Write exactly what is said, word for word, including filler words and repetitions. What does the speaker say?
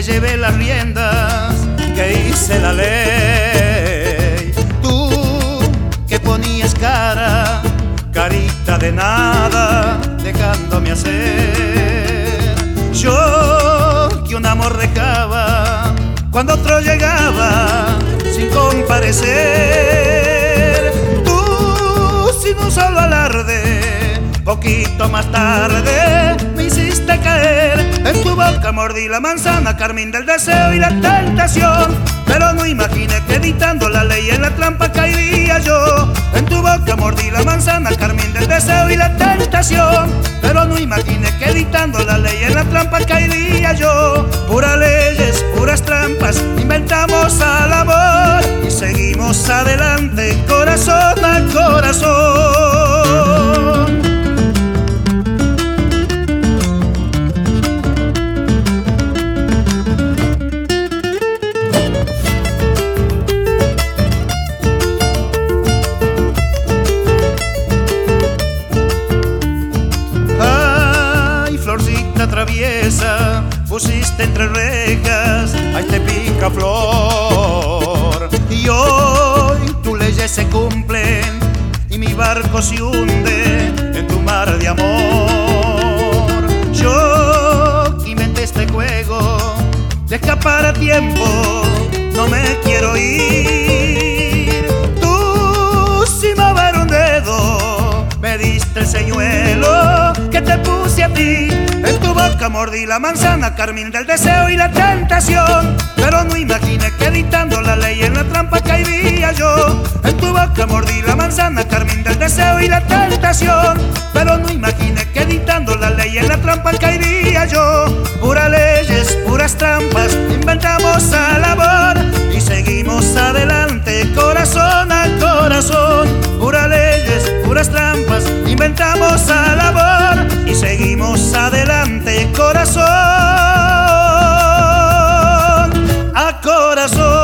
que llevé las riendas, que hice la ley. Tú que ponías cara, carita de nada, dejándome hacer. Yo que un amor recaba cuando otro llegaba sin comparecer. Tú sin un solo alarde, poquito más tarde me hiciste caer. En tu boca mordí la manzana, carmín del deseo y la tentación, pero no imaginé que editando la ley en la trampa caería yo. En tu boca mordí la manzana, carmín del deseo y la tentación, pero no imaginé que editando la ley en la trampa caería yo. Puras leyes, puras trampas, inventamos al amor y seguimos adelante, corazón a corazón. Traviesa, pusiste entre rejas, ahí te pica flor. Y hoy tus leyes se cumplen y mi barco se hunde en tu mar de amor. Yo que inventé este juego de escapar a tiempo, no me quiero ir. Tú sin mover un dedo me diste el señuelo que te puse a ti. En tu boca mordí la manzana, carmín del deseo y la tentación, pero no imaginé que editando la ley en la trampa caería yo. En tu boca mordí la manzana, carmín del deseo y la tentación, pero no imaginé que editando la ley en la trampa caería yo. Puras leyes, puras trampas, inventamos al amor y seguimos adelante, corazón a corazón. Puras leyes, puras trampas, inventamos al amor y seguimos adelante, corazón a corazón.